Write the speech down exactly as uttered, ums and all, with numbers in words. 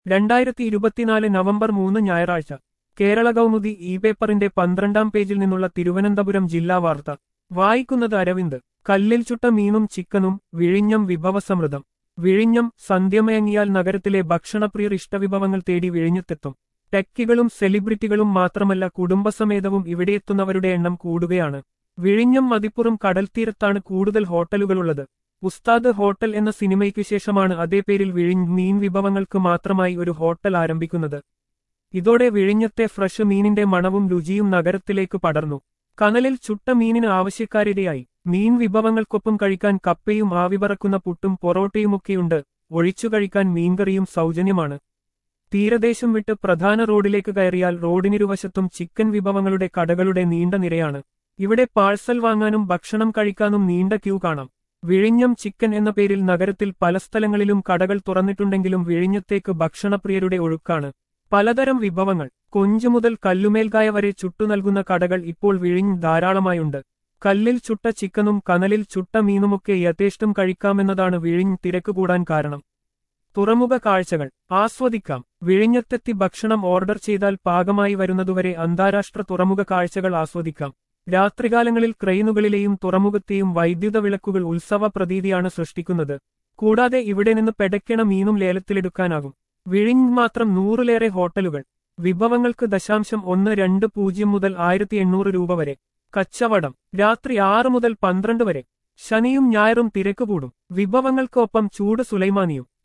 രണ്ടായിരത്തി ഇരുപത്തിനാല് നവംബർ മൂന്ന് ഞായറാഴ്ച കേരള കൗമുദി ഇ പേപ്പറിന്റെ പന്ത്രണ്ടാം പേജിൽ നിന്നുള്ള തിരുവനന്തപുരം ജില്ലാ വാർത്ത വായിക്കുന്നത് അരവിന്ദ്. കല്ലിൽ ചുട്ട മീനും ചിക്കനും വിഴിഞ്ഞം വിഭവസമൃദ്ധം. വിഴിഞ്ഞം സന്ധ്യമയങ്ങിയാൽ നഗരത്തിലെ ഭക്ഷണപ്രിയർ ഇഷ്ടവിഭവങ്ങൾ തേടി വിഴിഞ്ഞത്തെത്തും. ടെക്കികളും സെലിബ്രിറ്റികളും മാത്രമല്ല, കുടുംബസമേതവും ഇവിടെയെത്തുന്നവരുടെ എണ്ണം കൂടുകയാണ്. വിഴിഞ്ഞം മതിപ്പുറം കടൽത്തീരത്താണ് കൂടുതൽ ഹോട്ടലുകളുള്ളത്. ഉസ്താദ് ഹോട്ടൽ എന്ന സിനിമയ്ക്കു ശേഷമാണ് അതേ പേരിൽ വിഴിഞ്ഞ് മീൻ വിഭവങ്ങൾക്ക് മാത്രമായി ഒരു ഹോട്ടൽ ആരംഭിക്കുന്നത്. ഇതോടെ വിഴിഞ്ഞത്തെ ഫ്രഷ് മീനിന്റെ മണവും രുചിയും നഗരത്തിലേക്ക് പടർന്നു. കനലിൽ ചുട്ട മീനിന് ആവശ്യക്കാരിടയായി. മീൻ വിഭവങ്ങൾക്കൊപ്പം കഴിക്കാൻ കപ്പയും ആവിപറക്കുന്ന പുട്ടും പൊറോട്ടയുമൊക്കെയുണ്ട്. ഒഴിച്ചു കഴിക്കാൻ മീൻകറിയും സൗജന്യമാണ്. തീരദേശം വിട്ട് പ്രധാന റോഡിലേക്ക് കയറിയാൽ റോഡിനിരുവശത്തും ചിക്കൻ വിഭവങ്ങളുടെ കടകളുടെ നീണ്ട നിരയാണ്. ഇവിടെ പാഴ്സൽ വാങ്ങാനും ഭക്ഷണം കഴിക്കാനും നീണ്ട ക്യൂ കാണാം. വിഴിഞ്ഞം ചിക്കൻ എന്ന പേരിൽ നഗരത്തിൽ പല സ്ഥലങ്ങളിലും കടകൾ തുറന്നിട്ടുണ്ടെങ്കിലും വിഴിഞ്ഞത്തേക്ക് ഭക്ഷണപ്രിയരുടെ ഒഴുക്കാണ്. പലതരം വിഭവങ്ങൾ, കൊഞ്ചു മുതൽ കല്ലുമേൽക്കായ വരെ ചുട്ടു നൽകുന്ന കടകൾ ഇപ്പോൾ വിഴിഞ്ഞ് ധാരാളമായുണ്ട്. കല്ലിൽ ചുട്ട ചിക്കനും കനലിൽ ചുട്ട മീനുമൊക്കെ യഥേഷ്ടം കഴിക്കാമെന്നതാണ് വിഴിഞ്ഞ് തിരക്ക് കൂടാൻ കാരണം. തുറമുഖ കാഴ്ചകൾ ആസ്വദിക്കാം. വിഴിഞ്ഞത്തെത്തി ഭക്ഷണം ഓർഡർ ചെയ്താൽ പാകമായി വരുന്നതുവരെ അന്താരാഷ്ട്ര തുറമുഖ കാഴ്ചകൾ ആസ്വദിക്കാം. രാത്രികാലങ്ങളിൽ ക്രെയിനുകളിലെയും തുറമുഖത്തെയും വൈദ്യുത വിളക്കുകൾ ഉത്സവ പ്രതീതിയാണ് സൃഷ്ടിക്കുന്നത്. കൂടാതെ ഇവിടെ നിന്ന് പെടയ്ക്കണ മീനും ലേലത്തിലെടുക്കാനാകും. വിഴിഞ്ഞ് മാത്രം നൂറിലേറെ ഹോട്ടലുകൾ. വിഭവങ്ങൾക്ക് ദശാംശം ഒന്ന് രണ്ട് പൂജ്യം മുതൽ ആയിരത്തി എണ്ണൂറ് രൂപ വരെ. കച്ചവടം രാത്രി ആറ് മുതൽ പന്ത്രണ്ട് വരെ. ശനിയും ഞായറും തിരക്ക് കൂടും. വിഭവങ്ങൾക്ക് ഒപ്പം ചൂട് സുലൈമാനിയും.